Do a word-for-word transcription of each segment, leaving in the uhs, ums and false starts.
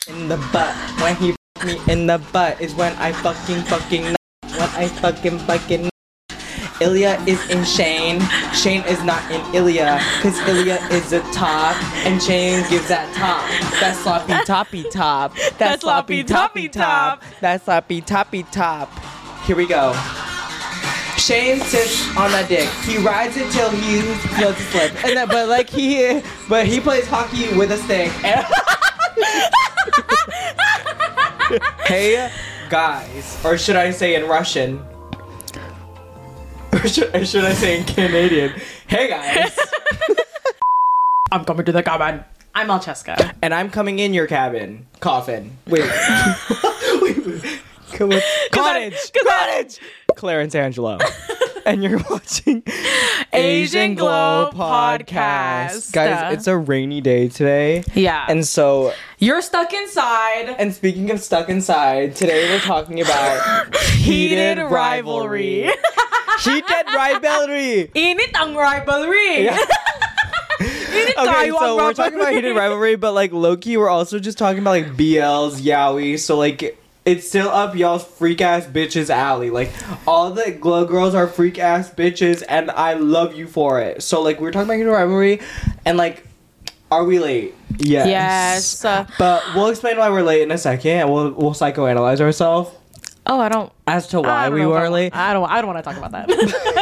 in the butt. When he f- me in the butt is when I fucking fucking nut. When I fucking fucking nut. Ilya is in Shane. Shane is not in Ilya, cause Ilya is a top, and Shane gives that top. That sloppy toppy top. That, That sloppy toppy top. That sloppy toppy top. Here we go. Shane sits on that dick. He rides it till he feels a slip. And then, but like he, but he plays hockey with a stick. And hey, guys, or should I say in Russian? Or should, or should I say in Canadian? Hey, guys. I'm coming to the cabin. I'm Alcheska. And I'm coming in your cabin. Coffin. Wait. wait, wait. Come on. Cottage. Cause Cottage. Clarence Angelo. And you're watching Asian Glow Podcast. Guys, it's a rainy day today. Yeah. And so, You're stuck inside. and speaking of stuck inside, today we're talking about Heated rivalry. Heated rivalry. Init ang rivalry. Yeah. Init Okay, tayo so ang we're talking about heated rivalry, but like low-key, we're also just talking about like B Ls, yaoi. So like, it's still up y'all's freak ass bitches alley. Like, all the Glow girls are freak ass bitches, and I love you for it. So like, we're talking about heated rivalry, and like, are we late? Yes. Yes. Uh, But we'll explain why we're late in a second, and we'll we'll psychoanalyze ourselves oh, I don't. as to I why don't we know if were I, late. I don't. I don't want to talk about that.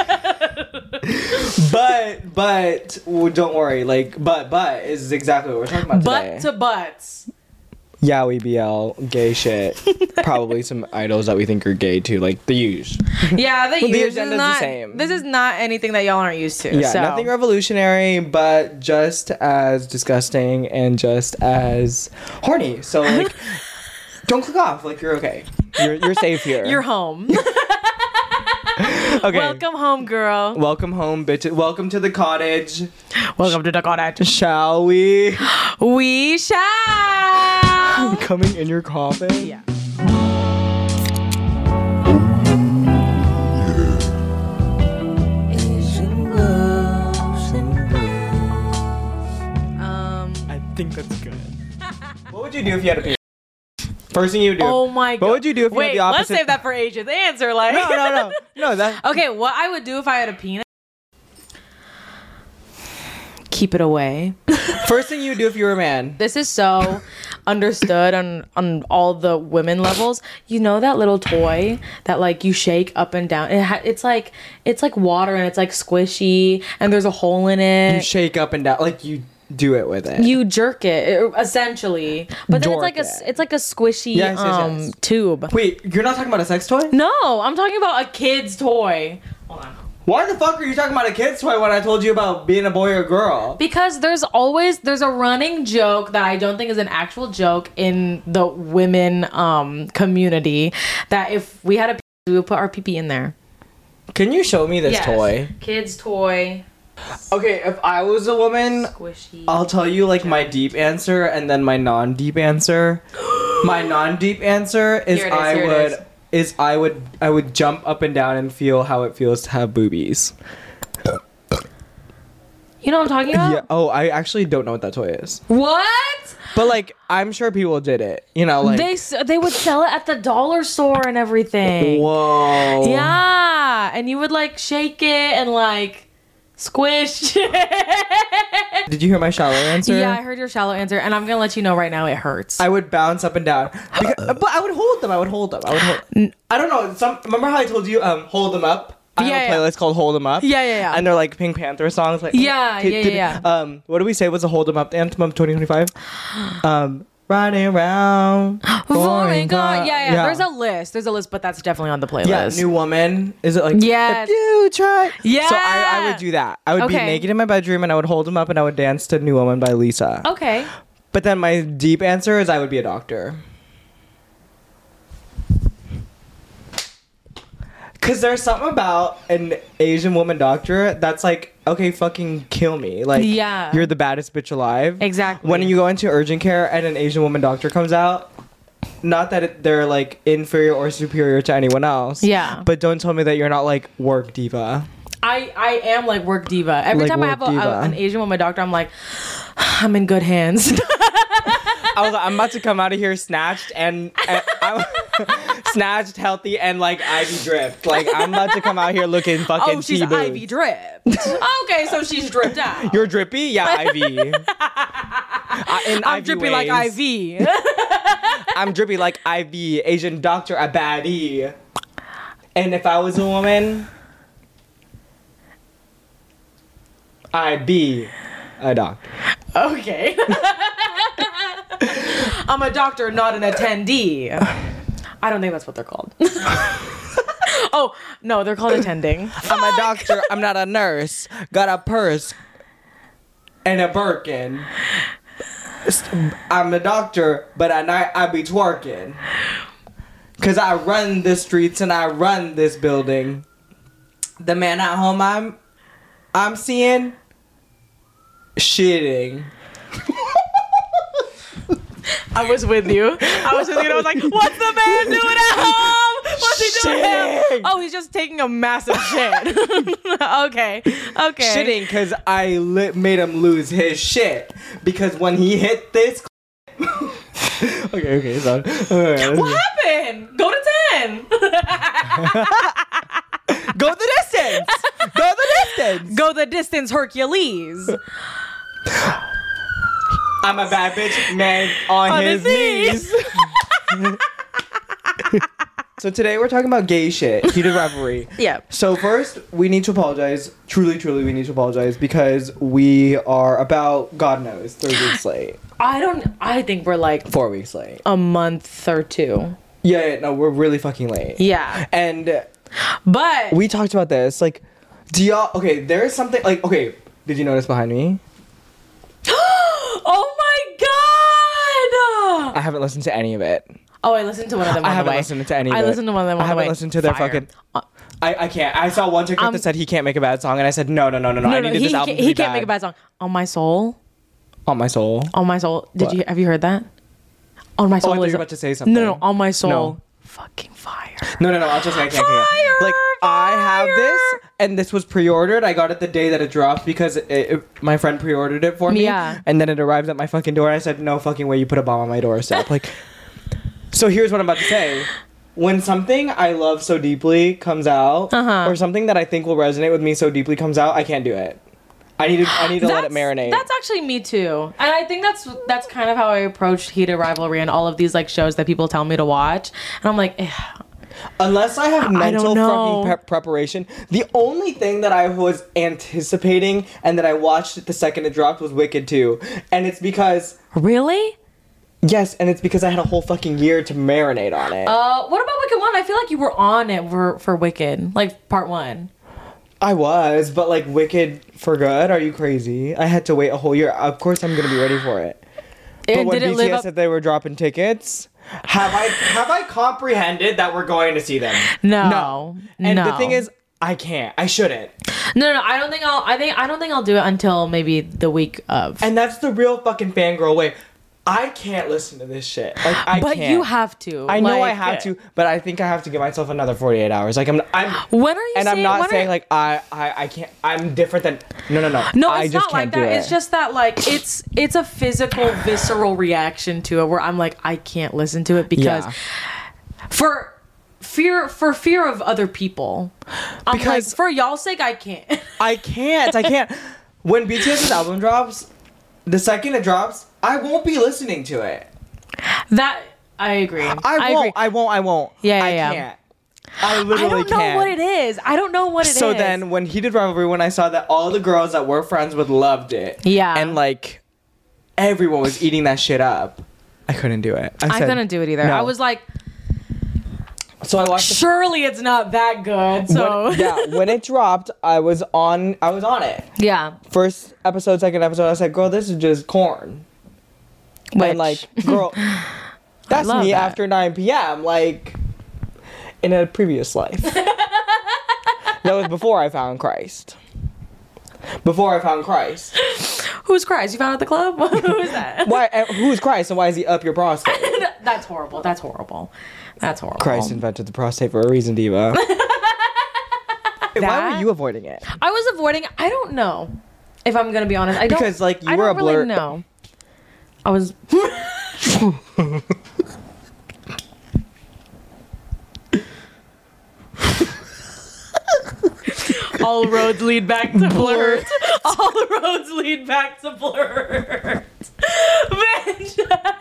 But but well, don't worry. Like, but but is exactly what we're talking about today. Butt to butts. Yaoi B L, gay shit. Probably some idols that we think are gay too, like the Huge. Yeah, the, Well, the use is agenda's the not. same. This is not anything that y'all aren't used to. Yeah, so. nothing revolutionary, but just as disgusting and just as horny. So like, don't click off. Like you're okay. You're you're safe here. You're home. okay. Welcome home, girl. Welcome home, bitches. Welcome to the cottage. Welcome to the cottage. Shall we? We shall. Coming in your coffin. Yeah. Um. I think that's good. What would you do if you had a penis? First thing you would do. Oh my god. What would you do if you Wait, had the opposite? let's save that for Asia's answer. Like. No, no, no, no. That. Okay, what I would do if I had a penis? Keep it away. First thing you would do if you were a man. This is so understood on on all the women levels. You know that little toy that like you shake up and down. It ha- it's like it's like water and it's like squishy and there's a hole in You it. shake up and down, like you do it with it. You jerk it, it- essentially, but then it's Dork like a it. s- it's like a squishy Yes, yes, um yes. tube. Wait, you're not talking about a sex toy? No, I'm talking about a kid's toy. Hold on. Why the fuck are you talking about a kid's toy when I told you about being a boy or girl? Because there's always there's a running joke that I don't think is an actual joke in the women um community that if we had a pee, we would put our pee-pee in there. Can you show me this Yes. toy? Kids toy. Okay, if I was a woman, Squishy. I'll tell you like my deep answer and then my non-deep answer. My non-deep answer is, Here it is, I here it would is. is I would I would jump up and down and feel how it feels to have boobies. You know what I'm talking about? Yeah. Oh, I actually don't know what that toy is. What? But like, I'm sure people did it. You know, like. They s- they would sell it at the dollar store and everything. Whoa. Yeah, and you would like shake it and like squish. Did you hear my shallow answer? Yeah, I heard your shallow answer, and I'm gonna let you know right now it hurts. I would bounce up and down, because, but I would hold them. I would hold them. I would hold. I don't know. Some remember how I told you, um, hold them up. I Yeah, have a yeah. playlist called Hold 'Em Up. Yeah, yeah, yeah. And they're like Pink Panther songs. Like Yeah, yeah, yeah, yeah. Um, what do we say was the Hold 'Em Up anthem of twenty twenty-five? Um, riding around, Foreign God. God. Yeah, yeah, There's a list. There's a list, but that's definitely on the playlist. Yeah, New Woman. Is it like Yes. if you try? Yeah. So I, I would do that. I would be Okay. naked in my bedroom and I would hold them up and I would dance to New Woman by Lisa. Okay. But then my deep answer is I would be a doctor. Cause there's something about an Asian woman doctor that's like, okay, fucking kill me. Like, Yeah. you're the baddest bitch alive. Exactly. When you go into urgent care and an Asian woman doctor comes out, not that it, they're like inferior or superior to anyone else. Yeah. But don't tell me that you're not like work diva. I, I am like work diva. Every Like time I work have a, diva. a, an Asian woman doctor, I'm like, I'm in good hands. I was like, I'm about to come out of here snatched and, and I'm snatched, healthy, and like Ivy dripped. Like I'm about to come out here looking fucking. Oh, she's T-boo. Ivy dripped. Okay, so she's dripped out. You're drippy, yeah, Ivy. uh, in I'm Ivy drippy ways. like Ivy. I'm drippy like Ivy, Asian doctor, a baddie. And if I was a woman, I'd be a doctor. Okay. I'm a doctor, not an attendee. I don't think that's what they're called. Oh, no, they're called attending. I'm a doctor, I'm not a nurse. Got a purse and a Birkin. I'm a doctor, but at night I be twerking. Cause I run the streets and I run this building. The man at home I'm I'm seeing shitting. I was with you. I was with you and I was like, what's the man doing at home? What's he doing at home? Oh, he's just taking a massive shit. Okay. Okay. Shitting cause I li- made him lose his shit. Because when he hit this Okay, okay, so right, what happened? Go to ten. Go the distance. Go the distance. Go the distance, Hercules. I'm a bad bitch man on, On his, his knees. So today we're talking about gay shit, heated rivalry. Yeah. So first, we need to apologize. Truly, truly, we need to apologize because we are about, God knows, three weeks late. I don't. I think we're like Four weeks late. a month or two. Yeah, yeah, no, we're really fucking late. Yeah. And But we talked about this. Like, do y'all? Okay, there's something like. Okay, did you notice behind me? oh my god! I haven't listened to any of it. Oh, I listened to one of them. I on haven't the way. listened to any of I it. listened to one of them. On I haven't the way. listened to their Fire. fucking. Uh, I, I can't. I saw one TikTok Um, that said he can't make a bad song, and I said no, no, no, no, no. no, I no, needed he, this album he, to be he can't bad. make a bad song. On my soul. On my soul. On my soul. Did What? you have you heard that? On my Oh, I soul. thought you is were about to say something. No, no, on my soul. No. Fucking fire. No, no, no. I'll just say I can't. Fire, can't. Like I have fire. this, and this was pre-ordered. I got it the day that it dropped because it, it, my friend pre-ordered it for me. Yeah. And then it arrived at my fucking door. And I said, "No fucking way! You put a bomb on my doorstep." Like. So here's what I'm about to say. When something I love so deeply comes out, Uh-huh. or something that I think will resonate with me so deeply comes out, I can't do it. I need to. I need to let it marinate. That's actually me too, and I think that's that's kind of how I approach heated rivalry and all of these like shows that people tell me to watch, and I'm like, eh. Unless I have I don't mental know. fucking prep preparation, the only thing that I was anticipating and that I watched it the second it dropped was Wicked two, and it's because Really? yes, and it's because I had a whole fucking year to marinate on it. Uh, what about Wicked one? I feel like you were on it for for Wicked, like part one. I was, but like Wicked for good? Are you crazy? I had to wait a whole year. Of course, I'm gonna be ready for it. But And when did it B T S live up? said they were dropping tickets, have I have I comprehended that we're going to see them? No, And the no. thing is, I can't. I shouldn't. No, no, I don't think I'll. I think I don't think I'll do it until maybe the week of. And that's the real fucking fangirl way. I can't listen to this shit. Like I but can't. you have to. I know I like- have to, but I think I have to give myself another forty-eight hours. Like I'm, I'm, When are you? and saying, I'm not when saying are, like I, I, I can't. I'm different than. No, no, no. No, I it's just not like can't that. do It's it. just that like it's it's a physical, visceral reaction to it where I'm like I can't listen to it because Yeah. for fear for fear of other people. I'm Because- like, for y'all's sake, I can't. I can't. I can't. When BTS's album drops, the second it drops, I won't be listening to it. That I agree. I I won't. agree. I won't. I won't. Yeah, yeah, I yeah. can't. I I literally don't know can't. what it is. I don't know what it is. So then, when Heated Rivalry, when I saw that all the girls that were friends with loved it, Yeah. and like everyone was eating that shit up, I couldn't do it. I, I said, couldn't do it either. no. I was like, So I watched. The, surely it's not that good. So when, yeah, when it dropped, I was on. I was on it. yeah. First episode, second episode, I said, "Girl, this is just corn." Which, And like, girl, that's love me that. after nine p.m. Like, in a previous life. That was before I found Christ. Before I found Christ. who's Christ? You found at the club? Who is that? Why? uh, Who's Christ, and why is he up your prostate? That's horrible. That's horrible. That's horrible. Christ invented the prostate for a reason, Diva. Why were That- you avoiding it? I was avoiding. I don't know. If I'm gonna be honest, I don't. Because, like, you I were don't a blur- Really know. I was. All roads lead back to Blurt. All roads lead back to Blurt. Bitch.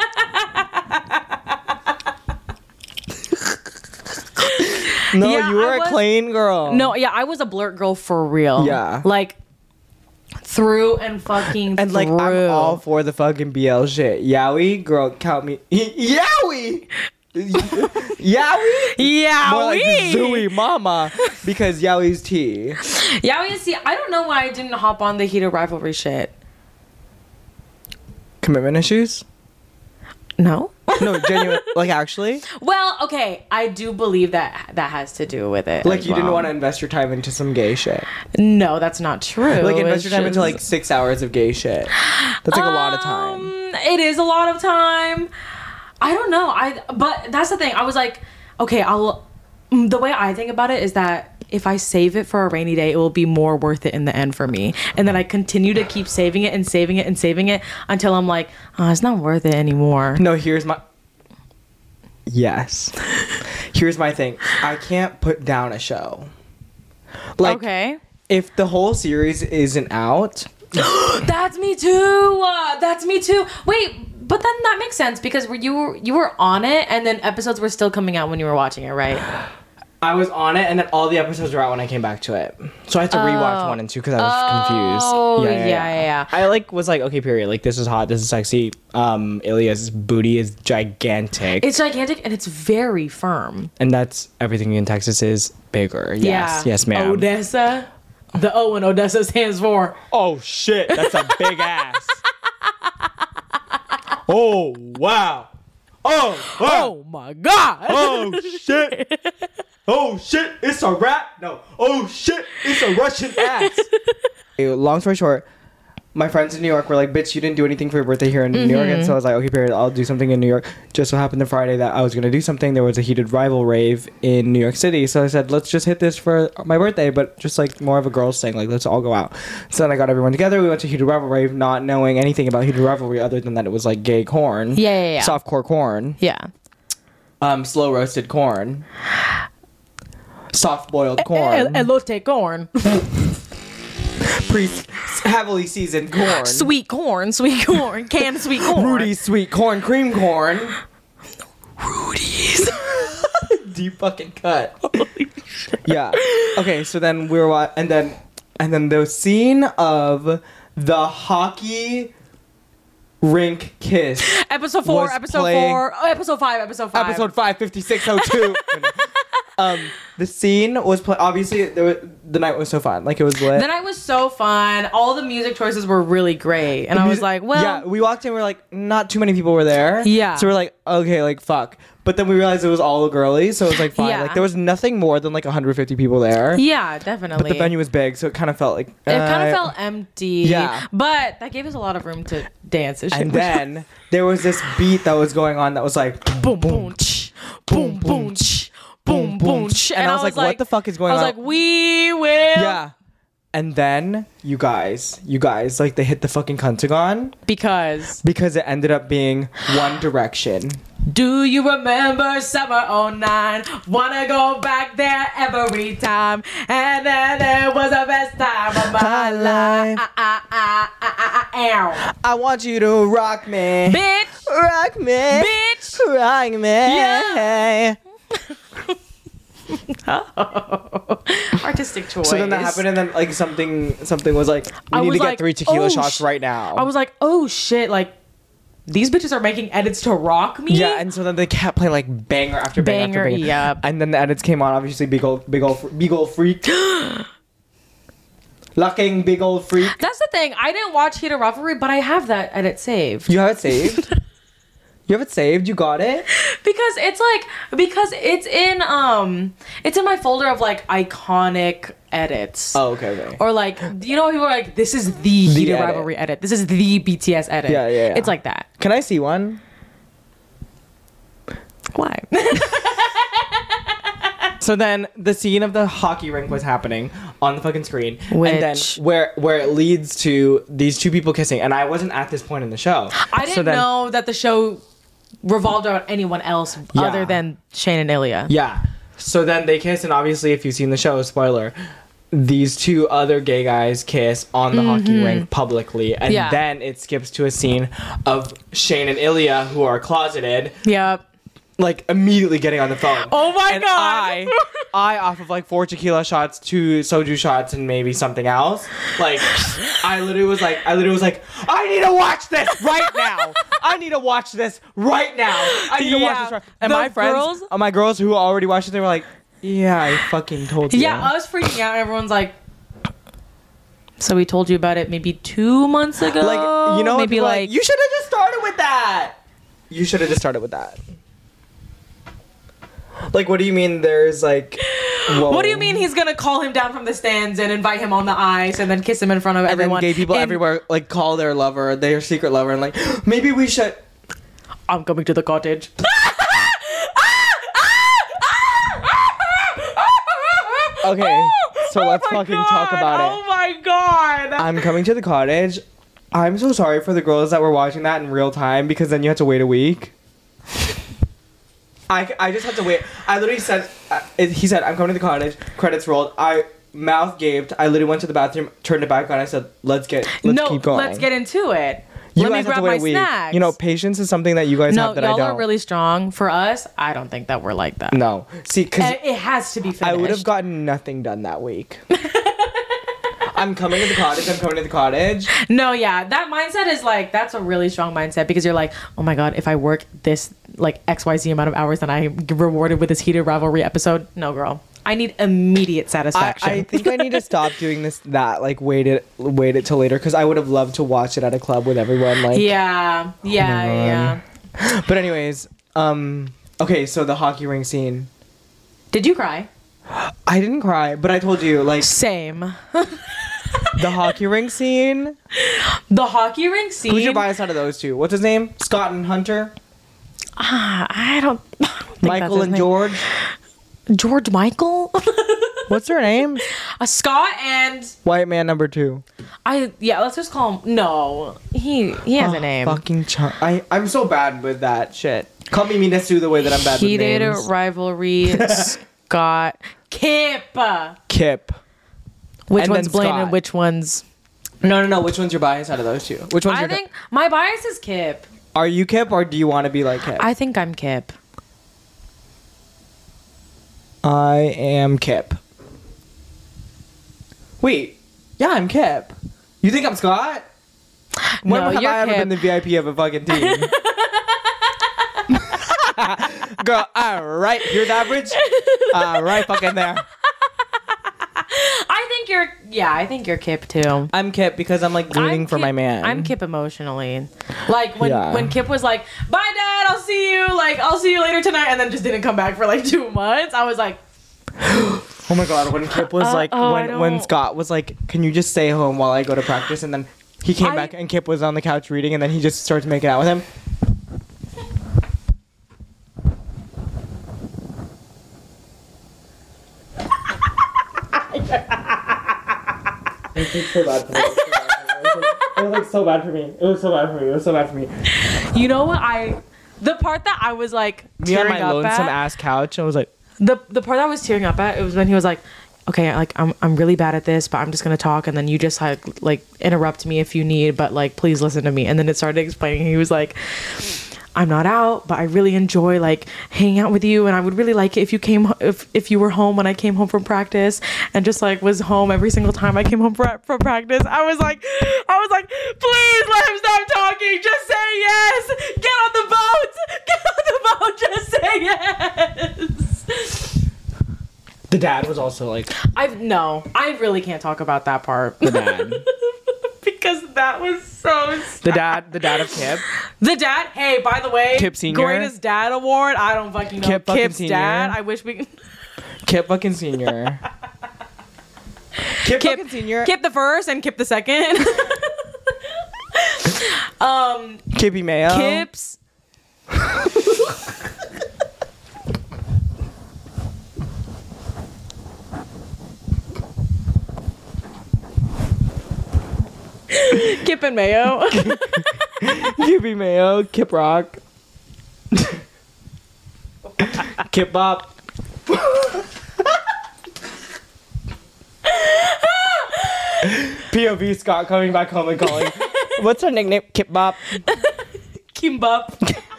No, Yeah, you were I a was- clean girl. No, yeah, I was a Blurt girl for real. Yeah. Like, through and fucking And like through. I'm all for the fucking B L shit. Yowie, girl, count me. Yowie, Yowie. Yeah, More like we. Zooey Mama because Yowie's tea. Yeah, we see. I don't know why I didn't hop on the heated rivalry shit. Commitment issues? No. No, genuine. Like actually, Well, okay, I do believe that that has to do with it. like as you didn't well. want to invest your time into some gay shit. No, that's not true. Like invest It's your time into just- like six hours of gay shit. That's like a lot of time. Um, It is a lot of time. I don't know. I but that's the thing. I was like, okay, I'll. mm, The way I think about it is that if I save it for a rainy day, it will be more worth it in the end for me. And then I continue to keep saving it and saving it and saving it until I'm like, oh, it's not worth it anymore. No, here's my. Yes. Here's my thing. I can't put down a show. Like, Okay. if the whole series isn't out, That's me too. Uh, that's me too. Wait, but then that makes sense because were you were you were on it and then episodes were still coming out when you were watching it, right? I was on it, and then all the episodes were out when I came back to it. So I had to rewatch Oh. one and two because I was confused. Oh, yeah, yeah, yeah. I like was like, okay, period. Like this is hot, this is sexy. Um, Ilya's booty is gigantic, It's gigantic and it's very firm. and that's everything in Texas is bigger. Yes, Yeah. yes, ma'am. Odessa. The O in Odessa stands for. Oh shit, that's a big ass. Oh wow. Oh wow. Oh my god. Oh shit! Oh shit! It's a rat. No. Oh shit! It's a Russian ass. Long story short, my friends in New York were like, "Bitch, you didn't do anything for your birthday here in New York," and so I was like, "Okay, period. I'll do something in New York." Just so happened the Friday that I was gonna do something, there was a heated rival rave in New York City, so I said, "Let's just hit this for my birthday," but just like more of a girls thing, like let's all go out. So then I got everyone together. We went to heated rival rave, not knowing anything about heated rivalry other than that it was like gay corn, Yeah, yeah, yeah. softcore corn. Yeah. Um, slow roasted corn, soft boiled corn, Elote corn. pre heavily seasoned corn, Sweet corn. Sweet corn. Canned sweet corn. Rudy's sweet corn, cream corn, Rudy's. deep fucking cut. Yeah. Okay, so then we were wa- and then and then the scene of the hockey rink kiss. Episode four. Was Episode playing- four. Oh, episode five. Episode five. Episode five fifty six oh two. Um, the scene was play- obviously there was, the night was so fun. Like it was lit. The night was so fun. All the music choices were really great, and I was Music- like, well, yeah, we walked in, we are like, not too many people were there. Yeah. So we're like, okay, like fuck. But then we realized it was all girlies, so it was like fine. Yeah. Like there was nothing more than like one hundred fifty people there. yeah, definitely. But the venue was big, so it kind of felt like It kind uh, of felt empty. yeah. But that gave us a lot of room to dance and shit. And then there was this beat that was going on that was like boom, boom, ch, boom, boom, ch, boom, boom, ch. And I was like, what the fuck is going I was on? like, we will. Yeah. And then you guys, you guys, like they hit the fucking Cuntagon Because because it ended up being One Direction. do you remember summer oh nine? Wanna go back there every time. And then it was the best time of my My life. life. Ah, ah, ah, ah, ah, I want you to rock me. ow. Bitch. Rock me. Bitch. Rock me. Yeah. Artistic choice. So then that happened, and then like something, something was like, we I need was to get like, three tequila oh, shots sh- right now. I was like, oh shit, like these bitches are making edits to rock me. yeah, and so then they kept playing like banger after banger, Banger, after banger. yep. And then the edits came on. Obviously, big old, big old, big old freak. Lucking big old freak. That's the thing. I didn't watch Heated Rivalry, but I have that edit saved. You have it saved. You have it saved. You got it. Because it's like because it's in um it's in my folder of like iconic edits. Oh, okay, okay. Or like you know people are like this is the Heated edit. Rivalry edit. This is the B T S edit. Yeah, yeah, yeah. It's like that. Can I see one? Why? So then the scene of the hockey rink was happening on the fucking screen, and then Which- where where it leads to these two people kissing, and I wasn't at this point in the show. I didn't so then, know that the show revolved around anyone else Yeah. other than Shane and Ilya. Yeah. So then they kiss, and obviously, if you've seen the show, spoiler, these two other gay guys kiss on the hockey rink publicly, and Yeah. then it skips to a scene of Shane and Ilya, who are closeted, Yep. like immediately getting on the phone. Oh my and God. I, I off of like four tequila shots, two soju shots, and maybe something else. Like, I literally was like, I literally was like, I need to watch this right now. I need to watch this right now. I need to watch Yeah. this right. And The my friends, girls- uh, my girls who already watched it, they were like, yeah, I fucking told you. Yeah, I was freaking out. Everyone's like, so we told you about it maybe two months ago. Like, you know, maybe people are like, you should have just started with that. You should have just started with that. Like, what do you mean? There's like, whoa. what do you mean he's gonna call him down from the stands and invite him on the ice and then kiss him in front of And then everyone? gay people And everywhere like call their lover, their secret lover, and like, maybe we should. I'm coming to the cottage. Okay, so let's Oh my fucking talk God, about Oh it. my god! I'm coming to the cottage. I'm so sorry for the girls that were watching that in real time because then you had to wait a week. I, I just had to wait. I literally said, uh, it, he said, I'm coming to the cottage. Credits rolled. I mouth gaped. I literally went to the bathroom, turned it back on. I said, let's get, let's no, keep going. let's get into it. You Let me guys have grab to wait my a week. snacks. You know, patience is something that you guys no, have that I y'all don't. are really strong. For us, I don't think that we're like that. no. See, because It, it has to be finished. I would have gotten nothing done that week. I'm coming to the cottage. I'm coming to the cottage. No, yeah, that mindset is like that's a really strong mindset because you're like, oh my god, if I work this like X Y Z amount of hours, then I'm rewarded with this heated rivalry episode. No, girl, I need immediate I, satisfaction. I think I need to stop doing this. That like wait it, wait it till later because I would have loved to watch it at a club with everyone. Like, yeah, yeah, yeah. But anyways, um, okay, so the hockey ring scene. Did you cry? I didn't cry, but I told you like Same. the hockey ring scene. The hockey rink scene. Who's your bias out of those two? What's his name? Scott and Hunter. Ah, I don't. I don't think Michael that's his and name. George. George Michael. What's their name? uh, Scott and White man number two. I. Yeah, let's just call him. No, he he has a Oh, name. Fucking ch- I I'm so bad with that shit. Call me Minasu the way that I'm bad Heated with names. rivalry. Scott Kip. Kip. Which And one's then Blaine Scott. and which one's? No, no, no. Which one's your bias out of those two? Which one's I your? think my bias is Kip. Are you Kip or do you want to be like Kip? I think I'm Kip. I am Kip. Wait. Yeah, I'm Kip. You think I'm Scott? When No, have you're I ever Kip. been the V I P of a fucking team? Girl, alright, here's average. Alright, fucking there. I think you're. Yeah, I think you're Kip too. I'm Kip because I'm like rooting I'm for Kip- my man. I'm Kip emotionally. Like when Yeah. when Kip was like, "Bye, Dad. I'll see you. Like I'll see you later tonight," and then just didn't come back for like two months. I was like, Oh my god, when Kip was Uh, like, oh, I when, when don't- Scott was like, can you just stay home while I go to practice? And then he came I- back and Kip was on the couch reading and then he just starts making out with him. It was so bad for me. It was like so bad for me. It was so bad for me. It was so bad for me. you know what? I the part that I was like Me on tearing my up lonesome at. ass couch, I was like, the the part I was tearing up at, it was when he was like, okay, like I'm I'm really bad at this, but I'm just gonna talk, and then you just like like interrupt me if you need, but like please listen to me. And then it started explaining. He was like, I'm not out, but I really enjoy like hanging out with you, and I would really like it if you came if if you were home when I came home from practice, and just like was home every single time I came home for, from practice. I was like, I was like, please let him stop talking. Just say yes. Get on the boat. Get on the boat. Just say yes. the dad was also like, I no, I really can't talk about that part. the dad. Because that was so sad. The dad, the dad of Kip. The dad, hey, by the way, Kip Senior? greatest dad award. I don't fucking know. Kip fucking Kip's Senior? dad. I wish we could. Kip fucking senior. Kip, Kip, fucking senior. Kip the first and Kip the second. um, Kippy Mayo. Kip's. Kip and Mayo. Kippy Mayo. Kip Rock. Kip Bop. P O V Scott coming back home and calling. What's her nickname? Kip Bop. Kimbap.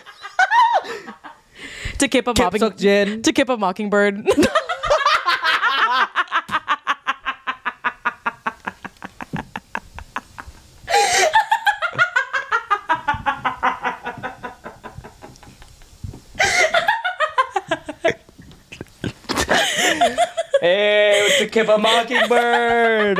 To kip a Kip mopping. Suk Jin. To kip a mockingbird. Hey, to kip a mockingbird.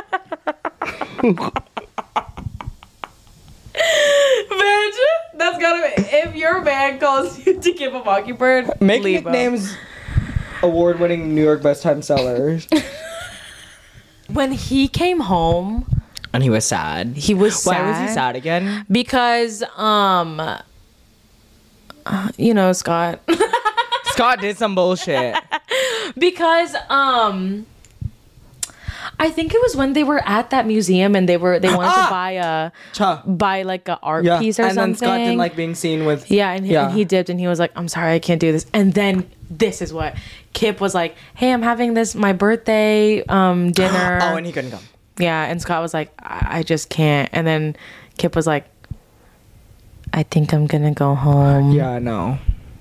Bitch, that's gotta be. If your man calls you to kip a mockingbird, Make leave him. nicknames award-winning New York best time sellers. When he came home, And he was sad. he was sad. Why was he sad again? Because, um, uh, you know, Scott. Scott did some bullshit. Because, um, I think it was when they were at that museum and they were they wanted Ah! to buy a Cha. buy like a art Yeah. piece or and something. then Scott didn't like being seen with. Yeah, and he, Yeah. and he dipped and he was like, I'm sorry, I can't do this. And then this is what Kip was like, hey, I'm having this, my birthday um, dinner. Oh, and he couldn't come. Yeah, and Scott was like, I, I just can't. And then Kip was like, I think I'm going to go home. Yeah, no.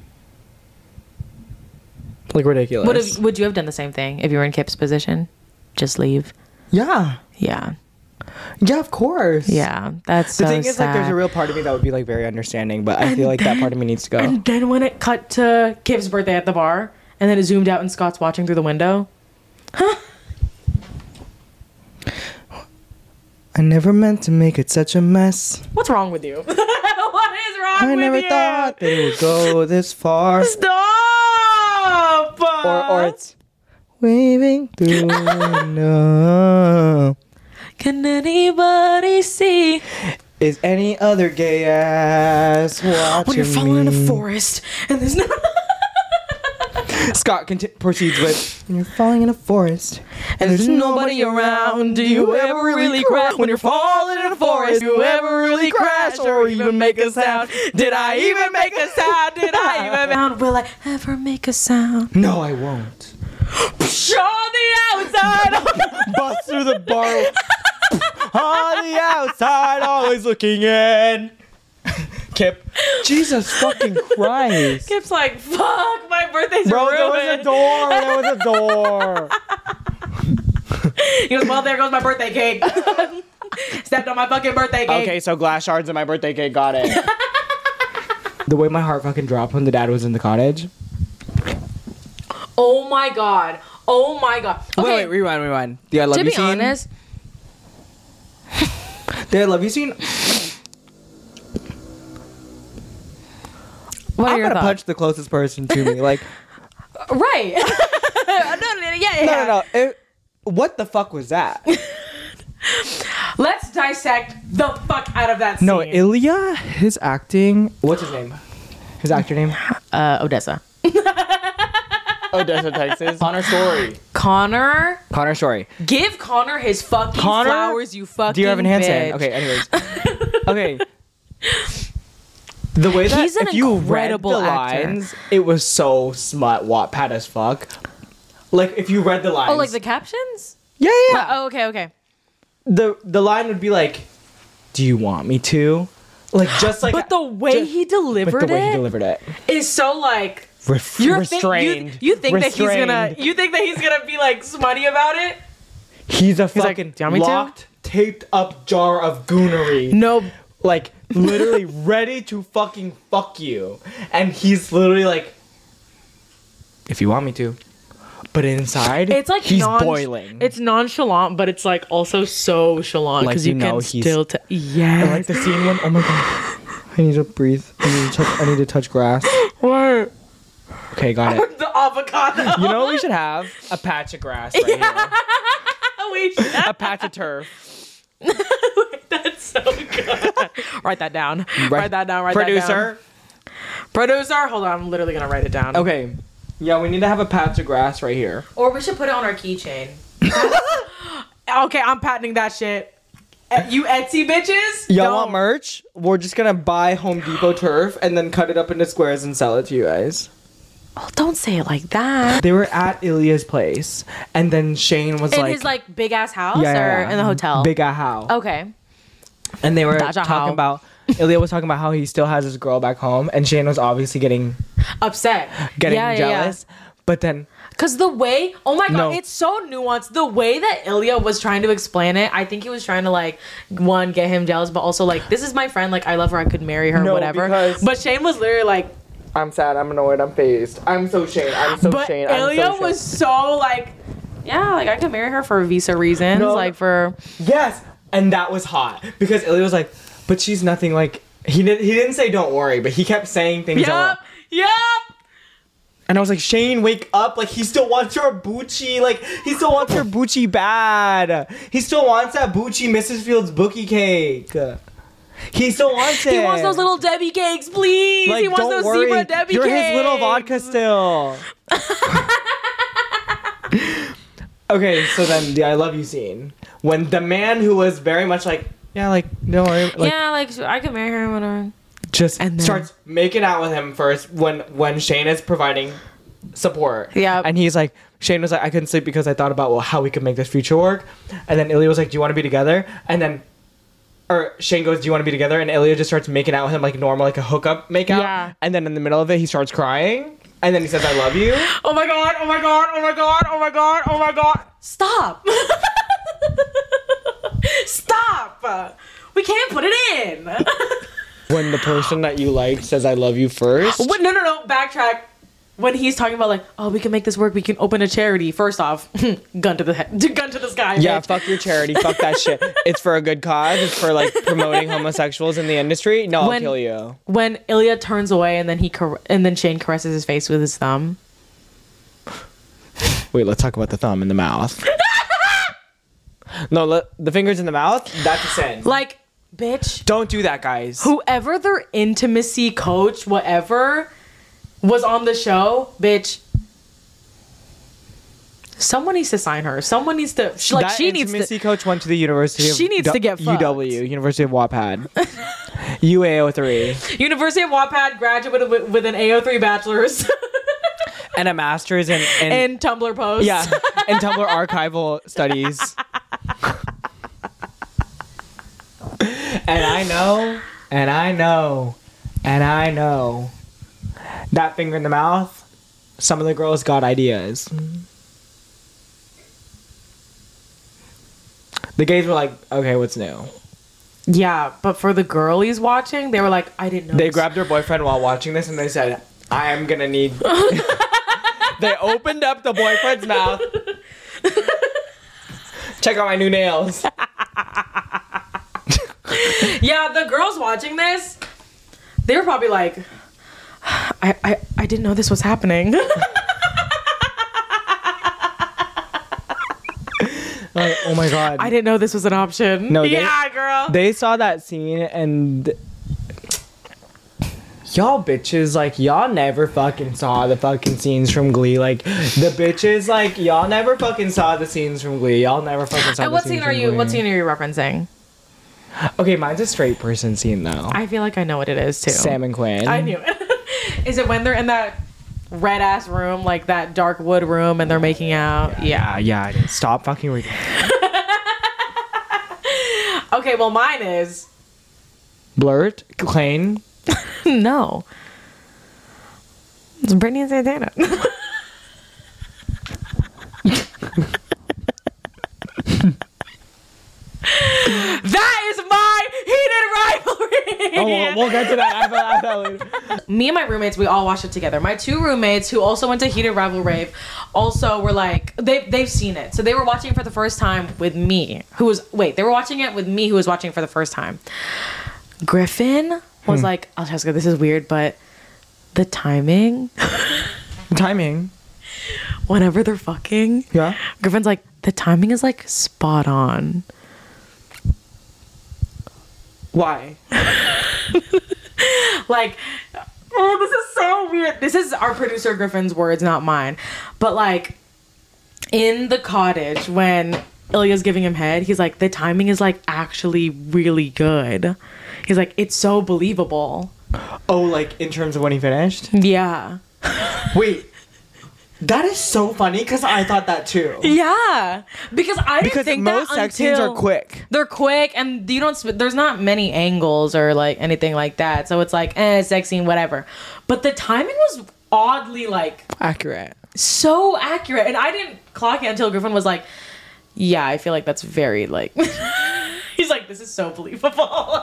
Like, ridiculous. Would, have, would you have done the same thing if you were in Kip's position? Just leave? Yeah. Yeah. Yeah, of course. Yeah, that's The so thing is, like, there's sad. a real part of me that would be, like, very understanding, but I feel like that part of me needs to go. And then when it cut to Kip's birthday at the bar, and then it zoomed out and Scott's watching through the window. I never meant to make it such a mess. What's wrong with you? What is wrong I with never you? thought that it would go this far. Stop! Or, or it's waving through the window. Can anybody see? Is any other gay ass watching When you're falling in me? a forest and there's no... Scott conti- proceeds with, when you're falling in a forest And there's nobody around. Do you ever really crash? When you're falling in a forest, do you ever really crash or even make a sound? Did I even make a sound? Did I even sound? Will I ever make a sound? No, I won't. On the outside. Bust through the bar. On the outside, always looking in. Kip. Jesus fucking Christ. Kip's like, fuck, my birthday's Bro, ruined. there was a door. There was a door. He goes, well, there goes my birthday cake. Stepped on my fucking birthday cake. Okay, so glass shards in my birthday cake. Got it. The way my heart fucking dropped when the dad was in the cottage. Oh my god. Oh my god. Okay. Wait, wait, rewind, rewind. The I love to you be scene. honest, The I love you scene. what are I'm your gonna thoughts? punch the closest person to me. Like, Right. no, no, no, yeah, yeah. no, no, no. It, what the fuck was that? Let's dissect the fuck out of that scene. No, Ilya, his acting. What's his name? His actor name? uh, Odessa. Odessa, Texas. Connor Story. Connor, Connor Story. give Connor his fucking Connor? flowers, you fucking Dear Evan Hansen. bitch. Okay, anyways. Okay. The way that He's an if you read incredible the actor. lines, it was so smut Wattpad as fuck. Like if you read the lines. Oh, like the captions? yeah, yeah. Oh, okay, okay. The the line would be like, "Do you want me to?" Like just like. But the way just- he delivered but the way it he delivered it. is so like Ref- you're thi- restrained. you, you think that he's gonna Restrained. you think that he's gonna be like smutty about it? He's a like, fucking "Do you want me to?" locked, taped up jar of goonery. No. Like literally ready to fucking fuck you, and he's literally like, "If you want me to," but inside, It's like he's non- boiling. It's nonchalant, but it's like also so chalant Like, because you you, know can he's- still t- I yeah. like the scene when, oh my god, I need to breathe. I need to touch. I need to touch grass. What? Okay, got it. The avocado. You know what we should have? A patch of grass right here. we should. A patch of turf. That's so good. Write that down. Write that down. Write Producer. that down. Producer. Hold on. I'm literally gonna write it down. Okay. Yeah, we need to have a patch of grass right here. Or we should put it on our keychain. Okay, I'm patenting that shit. Eh, You Etsy bitches. Y'all don't. want merch? We're just gonna buy Home Depot turf and then cut it up into squares and sell it to you guys. Oh, don't say it like that. They were at Ilya's place, and then Shane was In like, his like big ass house yeah, or yeah, yeah. in the hotel? Big a how. Okay. And they were Daja talking how. about Ilya was talking about how he still has his girl back home, and Shane was obviously getting Upset. getting yeah, jealous. But then Because the way, oh my god, No. it's so nuanced. The way that Ilya was trying to explain it, I think he was trying to like, one, get him jealous, but also like, this is my friend, like I love her, I could marry her, No, whatever. because- But Shane was literally like, I'm sad, I'm annoyed, I'm phased. I'm so Shane. I'm so but Shane. I'm Ilya so was so like, yeah, like I could marry her for visa reasons, No. like for Yes, and that was hot because Ilya was like, but she's nothing like. He did. He didn't say don't worry, but he kept saying things. that yup, were- yup. And I was like, Shane, wake up! Like he still wants your Bucci. Like he still wants your Bucci bad. He still wants that Bucci Missus Fields bookie cake. He still wants it. He wants those little Debbie cakes, please. Like, he wants don't those worry. zebra Debbie You're cakes. his little vodka still. Okay, so then the I love you scene when the man who was very much like, yeah, like don't worry, like, yeah, like I could marry her, whatever. just And then- starts making out with him first when when Shane is providing support. Yeah. And he's like, Shane was like, I couldn't sleep because I thought about well how we could make this future work. And then Ilya was like, do you want to be together? And then or Shane goes, do you want to be together? And Ilya just starts making out with him like normal, like a hookup make out. Yeah. And then in the middle of it he starts crying. And then he says, I love you. Oh my god, oh my god, oh my god, oh my god, oh my god. Stop. Stop. We can't put it in. When the person that you like says I love you first. What, no, no, no. Backtrack. When he's talking about like, oh, we can make this work. We can open a charity. First off, gun to the head, gun to the sky. Yeah, bitch. fuck your charity. Fuck that shit. It's for a good cause. It's for like promoting homosexuals in the industry. No, I'll When- kill you. When Ilya turns away and then he car- and then Shane caresses his face with his thumb. Wait, let's talk about the thumb in the mouth. No, let, the fingers in the mouth. That's a sin. Like, bitch. Don't do that, guys. Whoever their intimacy coach, whatever, was on the show, bitch. Someone needs to sign her. Someone needs to she, like that she needs intimacy to. coach went to the University of She needs to get U W, University of Wattpad. U A O three. University of Wattpad, graduated with, with an A O three bachelor's And a master's in, in and Tumblr posts. yeah, in Tumblr archival studies. And I know, and I know, and I know that finger in the mouth, some of the girls got ideas. The gays were like, okay, what's new? Yeah, but for the girlies watching, they were like, I didn't know. They this. grabbed their boyfriend while watching this and they said, I am gonna need. They opened up the boyfriend's mouth. Check out my new nails. Yeah, the girls watching this, they were probably like, I, I, I didn't know this was happening. Like, oh my god. I didn't know this was an option. No, they- yeah, girl. They saw that scene and y'all bitches, like, y'all never fucking saw the fucking scenes from Glee. Like, the bitches, like, y'all never fucking saw the scenes from Glee. Y'all never fucking saw and the what scenes scene are from you? Glee. What scene are you referencing? Okay, mine's a straight person scene, though. I feel like I know what it is too. Sam and Quinn. I knew it. Is it when they're in that red ass room, like that dark wood room, and they're making out? Yeah. Yeah, yeah, it is. Stop fucking reading. Okay, well, mine is Blurt, Klain. no. It's Britney and Santana. That is my heated rivalry. Oh, we'll, we'll get to that. I feel, I feel later. Me and my roommates, we all watched it together. My two roommates, who also went to Heated Rival Rave, also were like, they, they've seen it. So they were watching it for the first time with me, who was, wait, they were watching it with me, who was watching it for the first time. Griffin was like, oh, Jessica, this is weird, but the timing, Timing. whenever they're fucking, Yeah. Griffin's like, the timing is like spot on. Why? Like, oh, this is so weird. This is our producer Griffin's words, not mine. But like, in the cottage when Ilya's giving him head, he's like, the timing is like actually really good. He's like, it's so believable. Oh, like in terms of when he finished? Yeah. Wait. That is so funny because I thought that too. Yeah, because I didn't Because think most that sex scenes until- are quick. They're quick, and you don't. sp- There's not many angles or like anything like that, so it's like eh, sex scene, whatever. But the timing was oddly like Accurate. so accurate, and I didn't clock it until Griffin was like, "Yeah, I feel like that's very like." He's like, "This is so believable."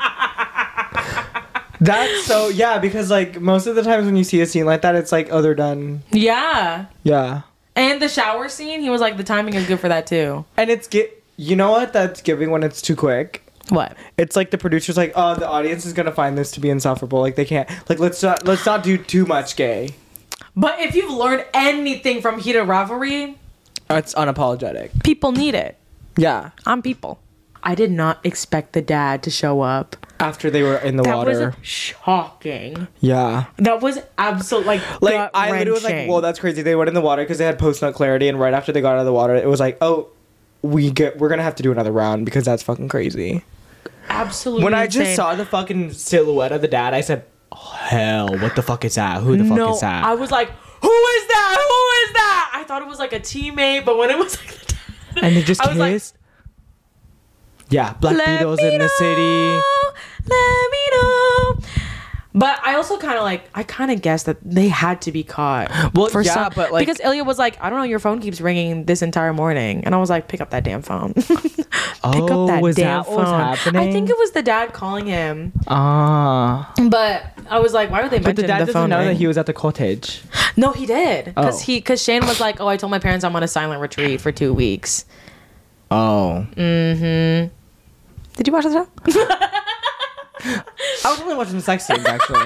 That's so, yeah, because like most of the times when you see a scene like that, it's like, oh, they're done. Yeah, Yeah. and the shower scene, he was like, "The timing is good for that too." And it's get, you know what that's giving when it's too quick? What? It's like the producer's like, oh, the audience is gonna find this to be insufferable. Like they can't, like let's not, let's not do too much gay. But if you've learned anything from Heated Rivalry, It's unapologetic. people need it. Yeah. I'm people. I did not expect the dad to show up. After they were in the That water. was shocking. Yeah. That was absolute like Like I literally was like, gut-wrenching. whoa, that's crazy. They went in the water because they had post nut clarity, and right after they got out of the water, it was like, oh, we get, we're gonna have to do another round because that's fucking crazy. Absolutely. When I just insane. saw the fucking silhouette of the dad, I said, oh, hell, what the fuck is that? Who the fuck no, is that? I was like, who is that? Who is that? I thought it was like a teammate, but when it was like the dad, and they just I was like, kissed. Yeah, Black Let Beatles me in the city. know, Let me know. But I also kind of like, I kind of guessed that they had to be caught. Well, yeah, but, like- because Ilya was like, I don't know, your phone keeps ringing this entire morning, and I was like, pick up that damn phone. pick Oh, up that was damn that what was phone. happening? I think it was the dad calling him, Ah. but I was like, why would they But mention the dad the doesn't phone know ring? that he was at the cottage. No, he did, because Oh. he, because Shane was like, oh, I told my parents I'm on a silent retreat for two weeks. Oh. Mm-hmm. Did you watch the show? I was only watching the sex scenes, actually.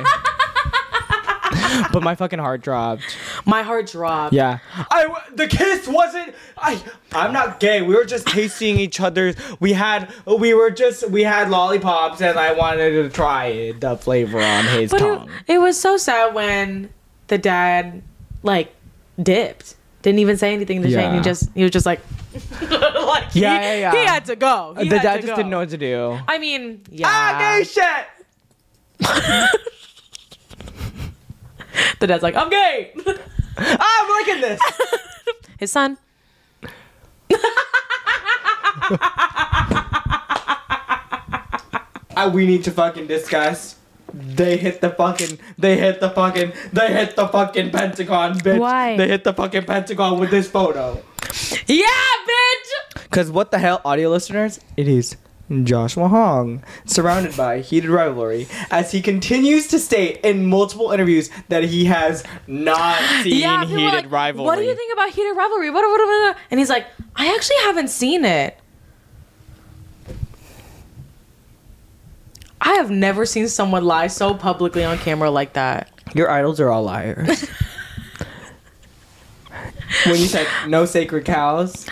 But my fucking heart dropped. My heart dropped. Yeah. I w- the kiss wasn't. I. I'm not gay. We were just tasting each other's. We had. We were just. We had lollipops, and I wanted to try it, the flavor on his But it, tongue. it was so sad when the dad like dipped. Didn't even say anything to Shane. Yeah. He just he was just like, like he, Yeah, yeah, yeah. he had to go. He the had dad to just go. didn't know what to do. I mean, yeah. Ah, gay shit. The dad's like, I'm gay. Ah, I'm liking this. His son. I, we need to fucking discuss. They hit the fucking. They hit the fucking. They hit the fucking Pentagon, bitch. Why? They hit the fucking Pentagon with this photo. Yeah, bitch. Cause what the hell, audio listeners? It is Joshua Hong, surrounded by heated rivalry, as he continues to state in multiple interviews that he has not seen Yeah, people heated are like, rivalry. what do you think about heated rivalry? What, what, what, what? And he's like, I actually haven't seen it. I have never seen someone lie so publicly on camera like that. Your idols are all liars. When you said no sacred cows,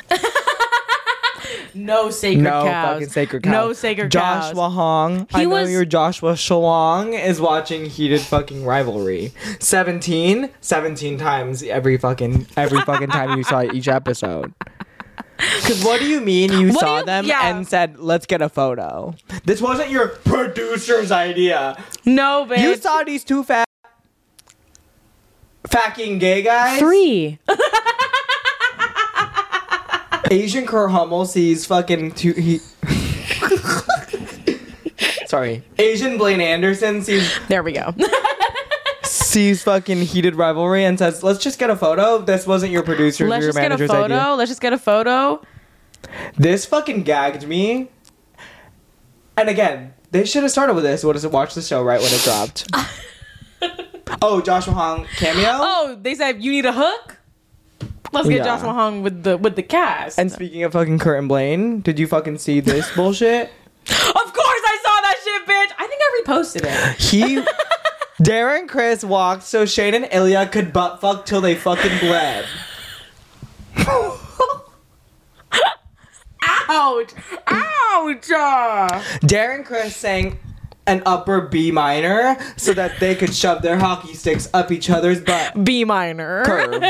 No sacred no cows. fucking sacred cows. No sacred cows. Joshua Hong. He I know was- your Joshua Shalong is watching heated fucking rivalry. Seventeen, seventeen times every fucking every fucking time you saw each episode. Because what do you mean you What do saw you- them yeah. and said, let's get a photo? This wasn't your producer's idea. No, bitch. You saw these two fat fucking gay guys. three. Asian Kurt Hummel sees fucking two. He. Sorry. Asian Blaine Anderson sees There we go. sees fucking heated rivalry and says, "Let's just get a photo." This wasn't your producer's or Let's your just get a manager's photo. idea. Let's just get a photo. This fucking gagged me. And again, they should have started with this. What is it? Watch the show right when it dropped. Oh, Joshua Hong cameo. Oh, they said you need a hook. Let's get Yeah. Joshua Hong with the with the cast. And speaking of fucking Kurt and Blaine, did you fucking see this bullshit? of course, I saw that shit, bitch. I think I reposted it. He, Darren Chris walked so Shane and Ilya could butt fuck till they fucking bled. Ouch! Ouch! uh. Darren Chris sang an upper B minor so that they could shove their hockey sticks up each other's butt. B minor. Curved.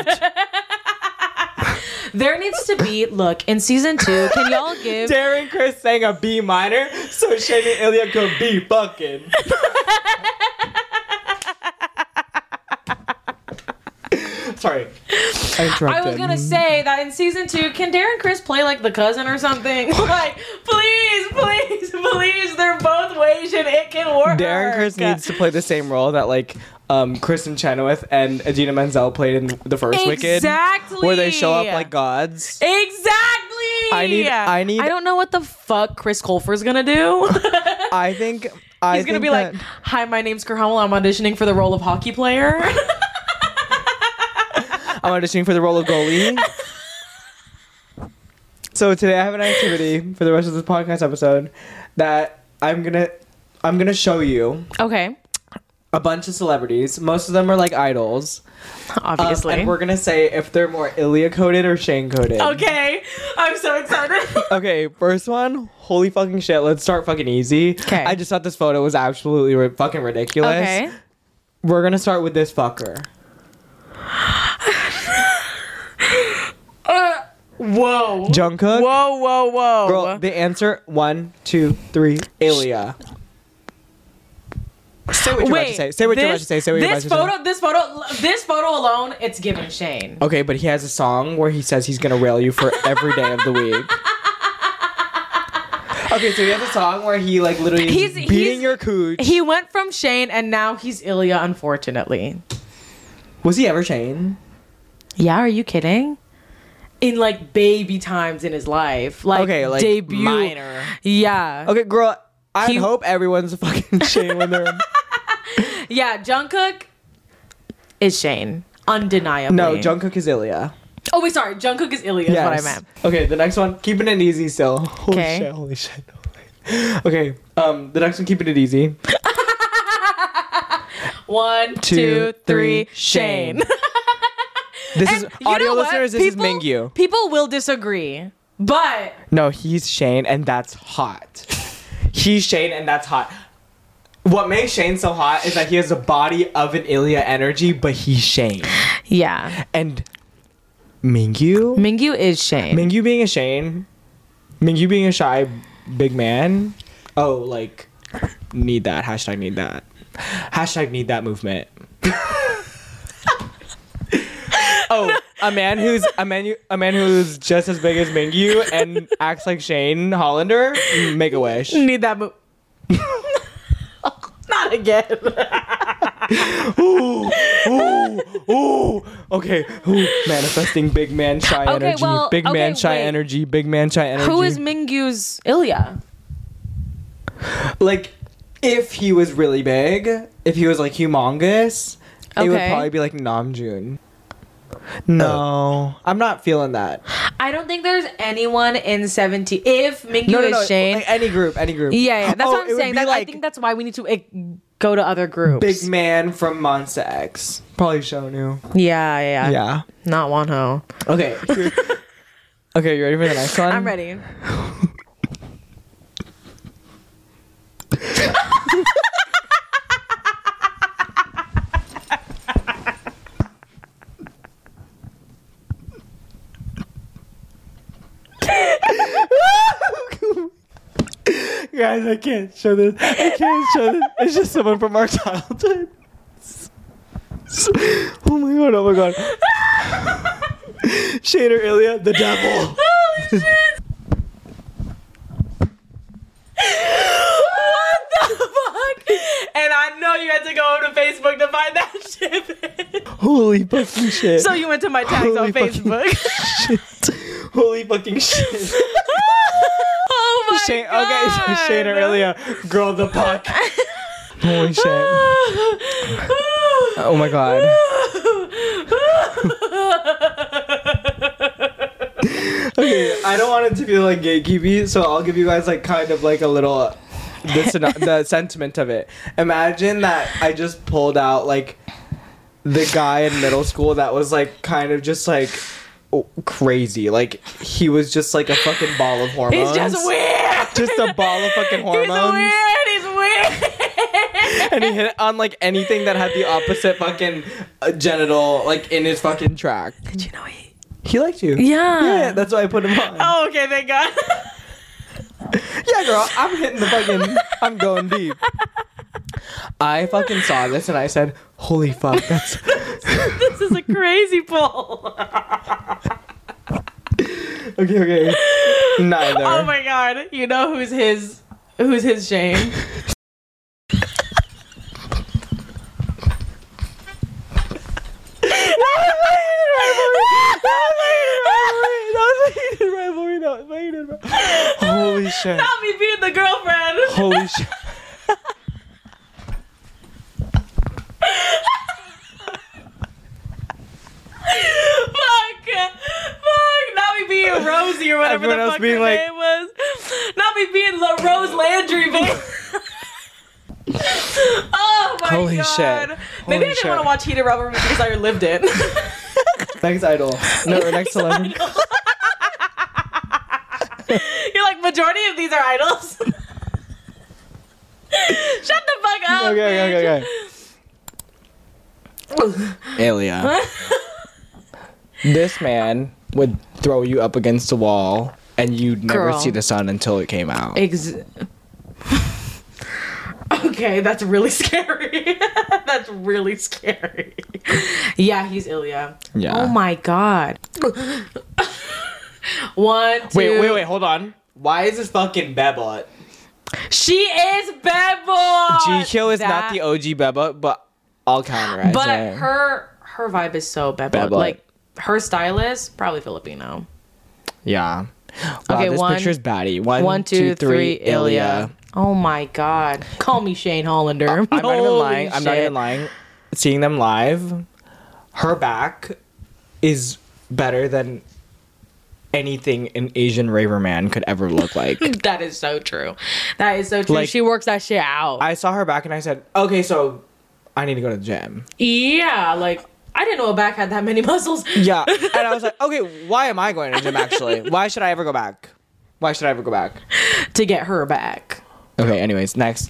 There needs to be look in season two. Can y'all give? Darren Chris sang a B minor so Shane and Ilya could be fucking. Sorry. I interrupted. I was gonna say that in season two, can Darren Chris play like the cousin or something? Like, please, please, please, they're both Asian. It can work. Darren Chris needs to play the same role that like um, Kristen Chenoweth and Idina Menzel played in the first Wicked. Exactly. Where they show up like gods. Exactly. I need. I need. I don't know what the fuck Chris Colfer's gonna do. I think. I He's gonna think be that, like, "Hi, my name's Kerhamel. I'm auditioning for the role of hockey player." I'm auditioning for the role of goalie. So today I have an activity for the rest of this podcast episode that I'm gonna I'm gonna show you Okay. a bunch of celebrities. Most of them are like idols. Obviously. Um, and we're gonna say if they're more Ilya coded or Shane coded. Okay. I'm so excited. Okay, first one. Holy fucking shit. Let's start fucking easy. Okay. I just thought this photo was absolutely ri- fucking ridiculous. Okay. We're gonna start with this fucker. Uh, whoa. Jungkook. Whoa, whoa, whoa. Girl, the answer one, two, three. Ilya. Say what you're about to say. Say what this, you're about to say. Say what you're about this to photo, say. This photo, this photo alone, it's giving Shane. Okay, but he has a song where he says he's gonna rail you for every day of the week. Okay, so he has a song where he like literally He's- is beating he's- your cooch. He went from Shane and now he's Ilya, unfortunately. Was he ever Shane? Yeah, are you kidding? In like baby times in his life. Like, Okay, like debut. minor. Yeah. Okay, girl. I He- hope everyone's a fucking Shane when they're. Yeah, Jungkook is Shane. Undeniably. No, Jungkook is Ilya. Oh, wait, sorry. Jungkook is Ilya, is what I meant. Okay, the next one, keeping it easy still. Holy Okay. shit, holy shit. Holy. Okay, um, the next one, keeping it easy. One, Two, two, three, three, Shane. Shane. This And is you audio know what? listeners. This people, is Mingyu. People will disagree, but No, he's Shane, and that's hot. He's Shane, and that's hot. What makes Shane so hot is that he has the body of an Ilya energy, but he's Shane. yeah, And Mingyu, Mingyu is Shane. Mingyu being a Shane, Mingyu being a shy big man. Oh, like need that hashtag need that hashtag need that movement. Oh, a man who's a man a man who's just as big as Mingyu and acts like Shane Hollander. Make a wish. Need that move. Not again. Ooh, ooh, ooh. Okay, ooh. Manifesting big man shy Okay, energy. well, big man okay, shy wait. energy. Big man shy energy. Who is Mingyu's Ilya? Like, if he was really big, if he was like humongous, it would Okay. probably be like Namjoon. No, I'm not feeling that. I don't think there's anyone in seventeen. If Mingyu No, no, is no. Shane, Like, any group, any group. yeah, yeah, that's Oh, what it I'm would saying. be That, I like think that's why we need to eh, go to other groups. big man from Monsta X. Probably Shonu. Yeah, yeah, Yeah. Not Wonho. Okay. Okay, you ready for the next one? I'm ready. Guys, I can't show this. I can't show this. It's just someone from our childhood. Oh my god, oh my god. Shane or Ilya, the devil. Holy shit! What the fuck? And I know you had to go over to Facebook to find that shit. Holy fucking shit. So you went to my tags on Holy fucking Facebook. shit. Holy fucking shit. Oh my Shane, god. okay, so Shane or Ilya, girl the puck. Holy shit. Oh my god. Okay, I don't want it to feel like gatekeepy, so I'll give you guys like kind of like a little uh, this the sentiment of it. Imagine that I just pulled out like the guy in middle school that was like kind of just like oh, crazy. Like he was just like a fucking ball of hormones. He's just weird. Just a ball of fucking hormones. He's weird. He's weird. And he hit it on like anything that had the opposite fucking uh, genital like in his fucking track. Did you know he? He liked you. Yeah. Yeah, that's why I put him on. Oh, okay, thank God. Yeah, girl, I'm hitting the fucking. I'm going deep. I fucking saw this and I said, "Holy fuck, that's." This is a crazy poll. Okay, okay. Neither. Oh my god. You know who's his who's his Shane? Holy shit. Not me being the girlfriend. Holy shit. Fuck. Fuck. Not me being Rosie or whatever Everyone the else fuck being her like- name was. Not me being La Rose Landry, babe. Oh my Holy god. shit. Maybe Holy I didn't shit. want to watch Heated Rubber because I lived it. Next idol. No, next eleven. You're like, majority of these are idols. Shut the fuck up. Okay, okay, okay, okay. Ilya. This man would throw you up against the wall and you'd never Girl. see the sun until it came out. Ex- okay, that's really scary. That's really scary. Yeah, he's Ilya. Yeah. Oh my god. One, two. Wait, wait, wait, hold on. Why is this fucking Bebot? She is Bebo. G-Kill is not That- the O G Bebot, but I'll counterize But it. her her vibe is so Bebo. Bebo. Like her stylist, probably Filipino. Yeah. Wow, Okay, this one- picture's baddie. One, One, two, three, Ilya. Ilya. Oh my god. Call me Shane Hollander. I'm not even Holy lying. I'm not shit. even lying. Seeing them live, her back is better than anything an Asian raver man could ever look like. That is so true. That is so true. Like, she works that shit out. I saw her back and I said, okay, so I need to go to the gym. yeah, like I didn't know a back had that many muscles. Yeah. And I was like, okay, why am I going to the gym actually? Why should I ever go back? Why should I ever go back? To get her back. Okay, anyways, next.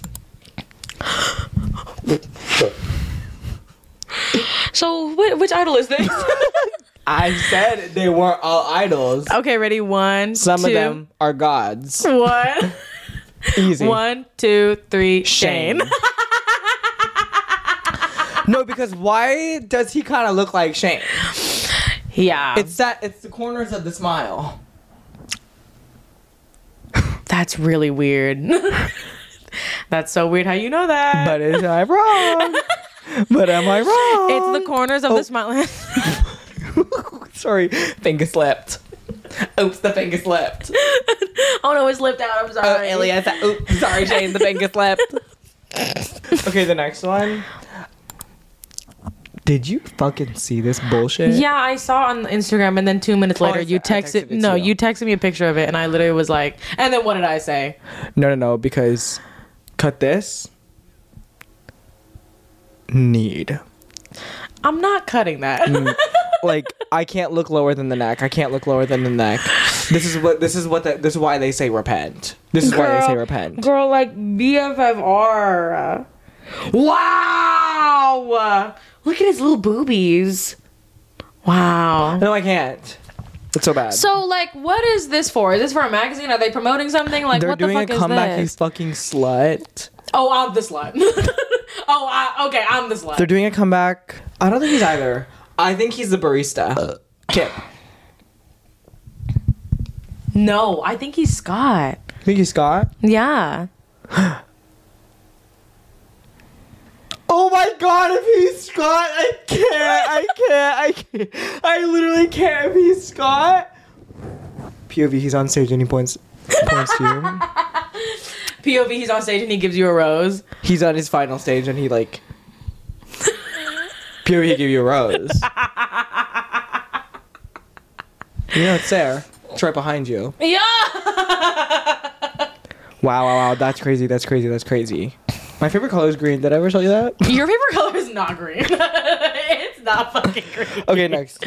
So wh- which idol is this? I said they weren't all idols. Okay, ready? One, Some two, of them are gods. One, Easy. one, two, three. Shane. Shane. No, because why does he kind of look like Shane? Yeah, It's that. It's the corners of the smile. that's really weird. That's so weird. How you know that? But is I wrong? But am I wrong? it's the corners of Oh. the smile. Sorry, finger slipped. Oops, the finger slipped. Oh no, it slipped out. I'm Oh, sorry. Ilya, that- oops, sorry, Shane, the finger slipped. Okay, the next one. Did you fucking see this bullshit? Yeah, I saw on Instagram, and then two minutes later, I you te- I texted. texted it no, to you. you texted me a picture of it, and I literally was like, and then what did I say? No, no, no, because cut this. Need. I'm not cutting that. Like, I can't look lower than the neck. I can't look lower than the neck. This is what. This is what. The, this is why they say repent. This is why they say repent. Girl, like B F F R. Wow! Look at his little boobies. Wow. No, I can't. It's so bad. So, like, what is this for? Is this for a magazine? Are they promoting something? Like, They're what the doing fuck a is comeback, you this? fucking slut. Oh, I'm the slut. oh, I, okay, I'm the slut. They're doing a comeback. I don't think he's either. I think he's the barista. Kip. No, I think he's Scott. Think he's Scott? Yeah. Oh my god, if he's Scott, I can't, I can't, I can't. I literally can't if he's Scott. P O V, he's on stage and he points, points to you. P O V, he's on stage and he gives you a rose. He's on his final stage and he like... P O V, he give you a rose. You know, it's there. It's right behind you. Yeah. Wow, wow, wow, that's crazy, that's crazy, that's crazy. My favorite color is green. Did I ever tell you that? Your favorite color is not green. It's not fucking green. Okay, next.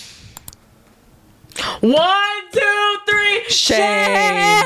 One, two, three. Shane.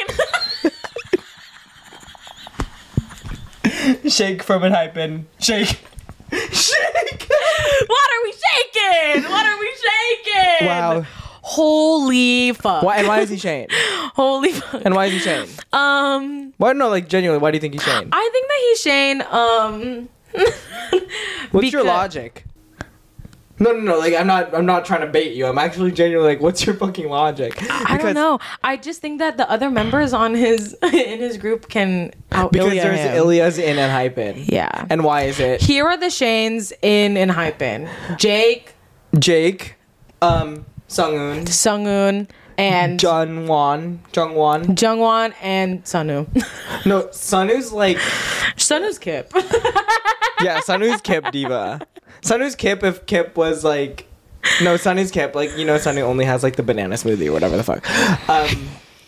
Shane. Shake from an hypen. Shake. Shake. What are we shaking? What are we shaking? Wow. Holy fuck. Why, and why is he Shane? Holy fuck. And why is he Shane? Um, Why no, like genuinely, why do you think he's Shane? I think that he's Shane. Um, What's your because- logic? No, no, no. Like, I'm not. I'm not trying to bait you. I'm actually genuinely like, what's your fucking logic? I don't know. I just think that the other members on his in his group can out Because Ilya there's him. Ilya's in and Hypen. Yeah. And why is it? Here are the Shanes in and Hypen. Jake, Jake, um, Sunghoon, Sunghoon, and Jungwon, Jungwon. Jungwon and Sunu. No, Sunu's like, Sunu's Kip. yeah, Sunu's Kip diva. Sunu's Kip if Kip was like, no, Sunu's Kip. Like, you know, Sunu only has like the banana smoothie or whatever the fuck. Um,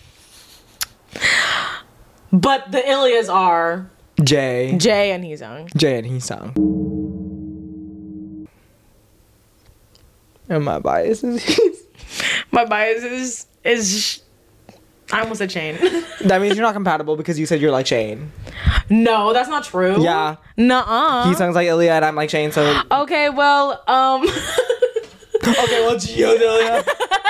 But the Ilyas are Jay, Jay and Heesung. Jay and Heesung. And my bias is My bias is is I almost said Shane. that means you're not compatible because you said you're like Shane. No, that's not true. Yeah. Nuh-uh. He sounds like Ilya and I'm like Shane, so. Okay, well, um Okay, well, Gio's Ilya.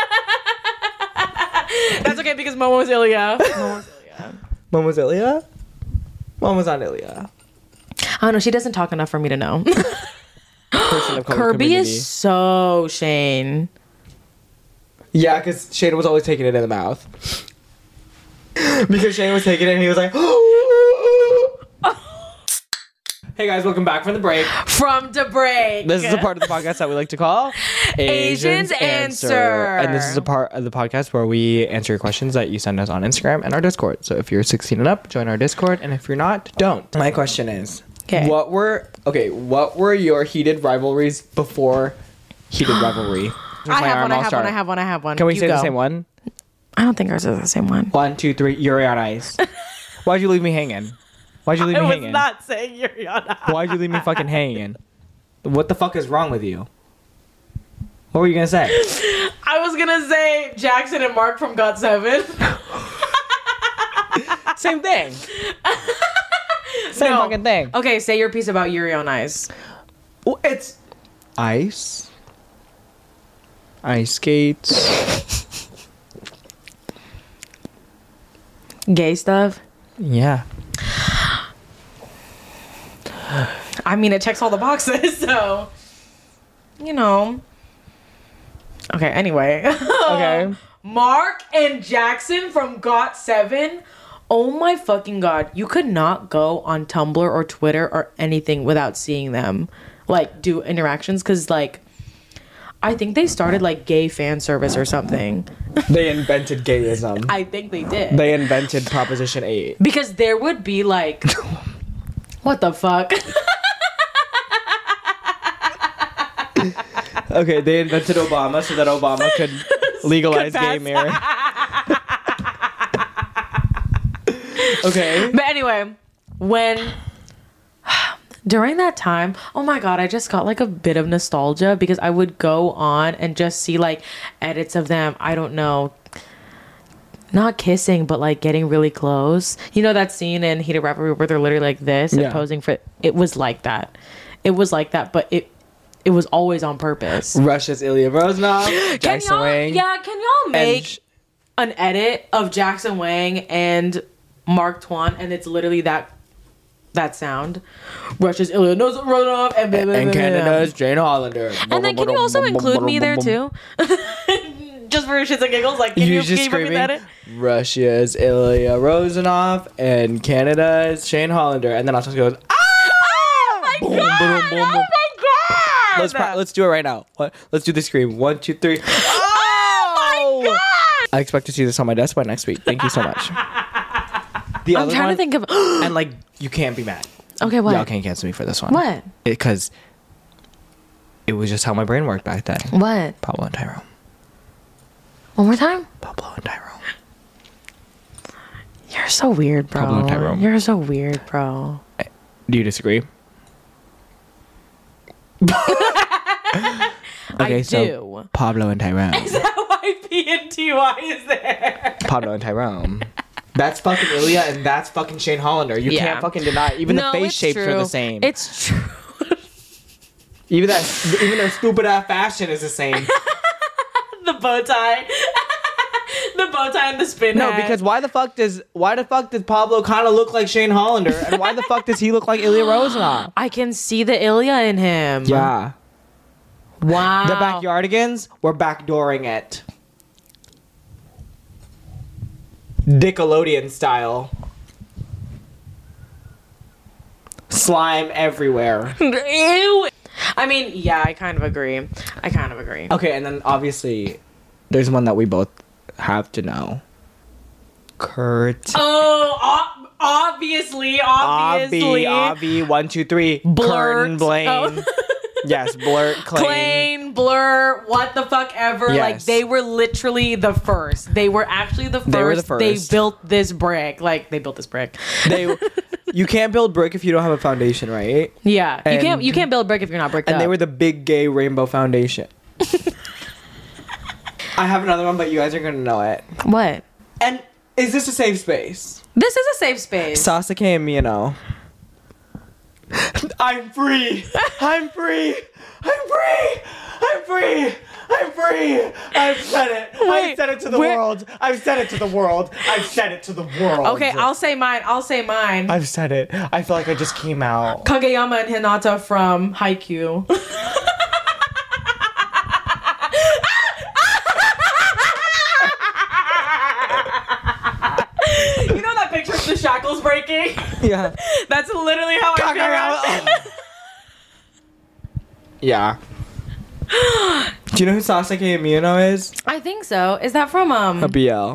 that's okay because Momo was Ilya. Momo was Ilya. Mom was Ilya? Mom was not Ilya. I don't know, she doesn't talk enough for me to know. Person of color Kirby community. is so Shane. Yeah, because Shane was always taking it in the mouth. Because Shane was taking it and he was like, Hey guys, welcome back from the break. From the break. This is a part of the podcast that we like to call Asians Answer. And this is a part of the podcast where we answer your questions that you send us on Instagram and our Discord. So if you're sixteen and up, join our Discord. And if you're not, don't. My question is, 'Kay. what were, okay, what were your heated rivalries before heated rivalry? I have one, I have one, I have one, I have one. Can we You say go. the same one? I don't think ours is the same one. One, two, three, Yuri on Ice. Why'd you leave me hanging? Why'd you leave me hanging? saying you're on. Why'd you leave me fucking hanging? What the fuck is wrong with you? What were you gonna say? I was gonna say Jackson and Mark from Got Seven. Same thing. Same No. fucking thing. Okay, say your piece about Yuri on Ice. Well, it's ice. Ice skates. Gay stuff. Yeah. I mean, it checks all the boxes, so you know. Okay. Anyway. Okay. Mark and Jackson from Got Seven. Oh my fucking god! You could not go on Tumblr or Twitter or anything without seeing them, like, do interactions, because like, I think they started like gay fan service or something. They invented gayism. I think they did. They invented Proposition eight. Because there would be like, what the fuck? Okay, they invented Obama so that Obama could legalize gay pass. marriage. Okay. But anyway, when during that time, oh my god, I just got like a bit of nostalgia because I would go on and just see like edits of them. I don't know. Not kissing, but like getting really close. You know that scene in Heated Rivalry where they're literally like this and Yeah. posing for it was like that. It was like that, but it it was always on purpose. Russia's Ilya Roznov, Can Jackson y'all, Wang. yeah, can y'all make sh- an edit of Jackson Wang and Mark Twain, and it's literally that that sound. Russia's Ilya Roznov and blah, blah, And blah, blah. Canada's Jane Hollander. And then can you also include me there too? Just for shits and giggles, like can you, You can just you repeat that? screaming, Russia's Ilya Rosanov and Canada's Shane Hollander, and then also goes, ah! Oh my Boom, god! boom, boom, Oh boom. my god! Let's pra- let's do it right now. What? Let's do the scream. One, two, three. Oh my god! I expect to see this on my desk by next week. Thank you so much. The I'm other trying one, to think of. and like you can't be mad. Okay, what? Y'all can't cancel me for this one. What? Because it was just how my brain worked back then. What? Pablo and Tyrone. One more time? Pablo and Tyrone. You're so weird, bro. Pablo and Tyrone. You're so weird, bro. Do you disagree? Okay, I so do. Pablo and Tyrone. Is that why P and T Y is there? Pablo and Tyrone. That's fucking Ilya and that's fucking Shane Hollander. You Yeah. can't fucking deny. Even No, the face it's shapes are true. the same. It's true. even that, even their stupid ass fashion is the same. The bow tie. The bow tie and the spin No, hat. because why the fuck does why the fuck does Pablo kind of look like Shane Hollander, and why the fuck does he look like Ilya Rosanov? I can see the Ilya in him. Yeah. Wow. The Backyardigans were backdooring it. Nickelodeon style. Slime everywhere. Ew. I mean, yeah, I kind of agree. I kind of agree. Okay, and then obviously, there's one that we both have to know. Kurt. Oh, o- obviously, obviously. Obvi, Obvi, one, two, three. Blurt. Curtin Blaine. Oh. Yes, Blurt, Clay. Plain, Blur, what the fuck ever. Yes. Like, they were literally the first. They were actually the first. They were the first. They built this brick. Like, they built this brick. They, you can't build brick if you don't have a foundation, right? Yeah. You And- can't you can't build brick if you're not bricked And up. they were the big gay rainbow foundation. I have another one, but you guys are gonna know it. What? And is this a safe space? This is a safe space. Sasuke and Miyano. I'm free. I'm free. I'm free. I'm free. I'm free. I've said it. I've Wait, said it to the where- world. I've said it to the world. I've said it to the world. Okay, I'll say mine. I'll say mine. I've said it. I feel like I just came out. Kageyama and Hinata from Haikyuu. You know that picture of the shackles breaking? Yeah. That's literally how I feel right now. Yeah. Do you know who Sasuke and Miyano is? I think so. Is that from um A B L.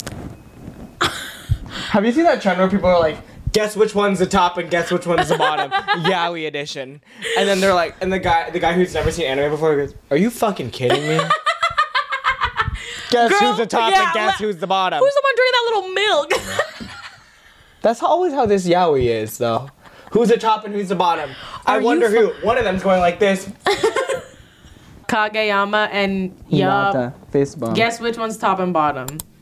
Have you seen that trend where people are like, guess which one's the top and guess which one's the bottom? Yaoi edition. And then they're like, and the guy the guy who's never seen anime before goes, are you fucking kidding me? Guess Girl, who's the top yeah, and guess le- who's the bottom? Who's the one drinking that little milk? That's always how this yaoi is, though. Who's the top and who's the bottom? I Are you wonder fu- who. One of them's going like this. Kageyama and Yup. Face bump. Guess which one's top and bottom?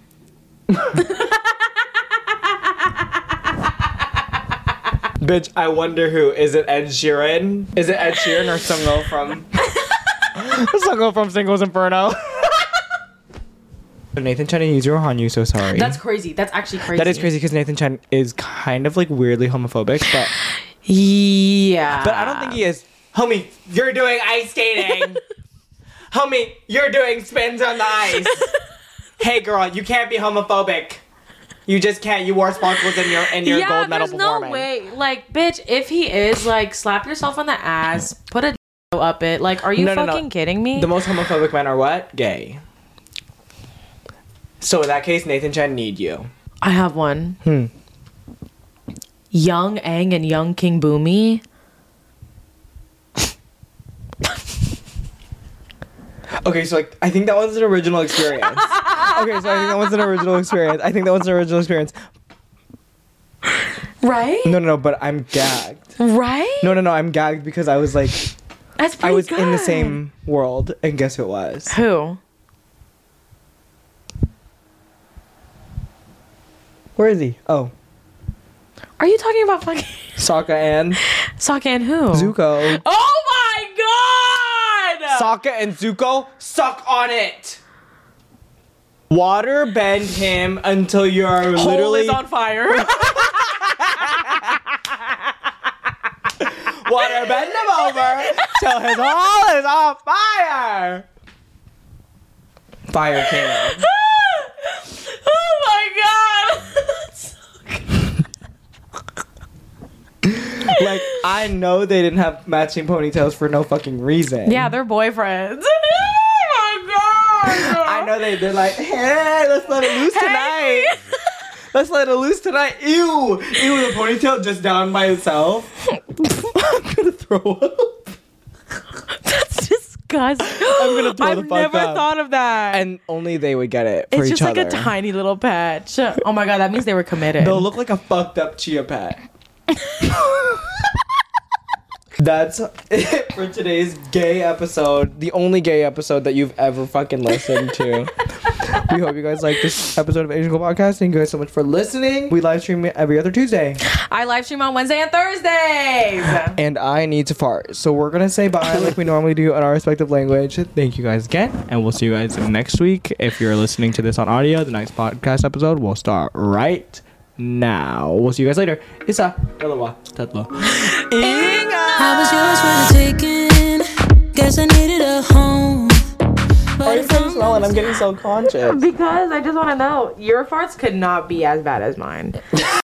Bitch, I wonder who. Is it Ed Sheeran? Is it Ed Sheeran or Sungo from... Sungo from Singles Inferno? Nathan Chen and Yuzuru Hanyu, so sorry. That's crazy. That's actually crazy. That is crazy because Nathan Chen is kind of like weirdly homophobic, but Yeah. but I don't think he is. Homie, you're doing ice skating. Homie, you're doing spins on the ice. Hey girl, you can't be homophobic. You just can't. You wore sparkles in your in your yeah, gold medal there's no performance. way. Like, bitch, if he is, like, slap yourself on the ass, put a up it. Like, are you No, no, no. fucking kidding me? The most homophobic men are what? Gay. So in that case, Nathan Chen need you. I have one. Hmm. Young Aang and Young King Boomy. Okay, so like I think that was an original experience. Okay, so I think that was an original experience. I think that was an original experience. Right? No, no, no, but I'm gagged. Right? No, no, no, I'm gagged because I was like, That's pretty I was good. in the same world, and guess who it was? Who? Where is he? Oh, Are you talking about fucking Sokka and Sokka and who? Zuko. Oh my god! Sokka and Zuko, suck on it. Water bend him until you're Hole literally is on fire. water bend him over till his hole is on fire. Fire King. Oh my god! Like, I know they didn't have matching ponytails for no fucking reason. Yeah, they're boyfriends. Oh my god! I know they did. Like, hey, let's let it loose tonight. Hey. Let's let it loose tonight. Ew, ew, the ponytail just down by itself. I'm gonna throw up. That's disgusting. I'm gonna throw I've the fuck never up. thought of that. And only they would get it for it's each just like other. a tiny little patch. Oh my god, that means they were committed. They'll look like a fucked up chia pet. That's it for today's gay episode. The only gay episode that you've ever fucking listened to. We hope you guys like this episode of Asian Girl Podcast. Thank you guys so much for listening. We live stream every other Tuesday. I live stream on Wednesday and Thursdays. And I need to fart. So we're going to say bye like we normally do in our respective language. Thank you guys again. And we'll see you guys next week. If you're listening to this on audio, the next podcast episode will start right now. We'll see you guys later. Isa. Dalawa. Tatlo. Ingat! I was yours for the taking. guess I needed a home. Why are you saying smelling? I'm getting so conscious. Because I just want to know. Your farts could not be as bad as mine.